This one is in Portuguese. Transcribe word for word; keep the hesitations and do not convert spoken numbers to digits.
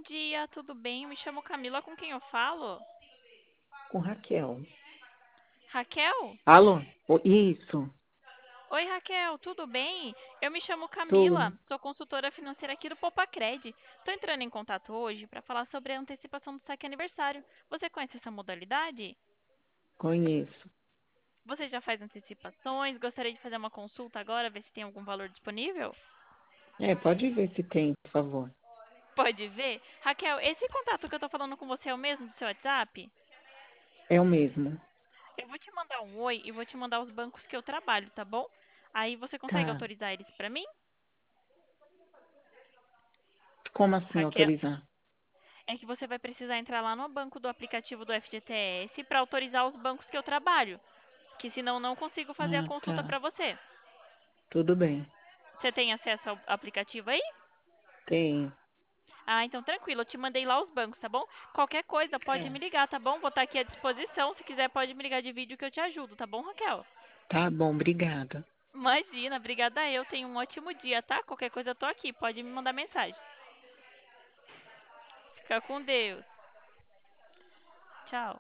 dia, tudo bem? Eu me chamo Camila, com quem eu falo? Com Raquel. Raquel? Alô? Ô, isso, Oi, Raquel, tudo bem? Eu me chamo tudo. Camila, sou consultora financeira aqui do Popacred. Estou entrando em contato hoje para falar sobre a antecipação do saque aniversário. Você conhece essa modalidade? Conheço. Você já faz antecipações? Gostaria de fazer uma consulta agora, ver se tem algum valor disponível? É, pode ver se tem, por favor. Pode ver. Raquel, esse contato que eu estou falando com você é o mesmo do seu WhatsApp? É o mesmo. Eu vou te mandar um oi e vou te mandar os bancos que eu trabalho, tá bom? Aí você consegue Tá. autorizar eles para mim? Como assim Raquel, autorizar? é que você vai precisar entrar lá no banco do aplicativo do F G T S para autorizar os bancos que eu trabalho, que senão não consigo fazer a Ah, consulta tá. para você. Tudo bem. Você tem acesso ao aplicativo aí? Tem. Ah, então tranquilo, eu te mandei lá os bancos, tá bom? Qualquer coisa pode me É. ligar, tá bom? Vou estar aqui à disposição. Se quiser pode me ligar de vídeo que eu te ajudo, tá bom, Raquel? Tá bom, obrigada. Imagina, obrigada eu. Tenha um ótimo dia, tá? Qualquer coisa eu tô aqui, pode me mandar mensagem. Fica com Deus. Tchau.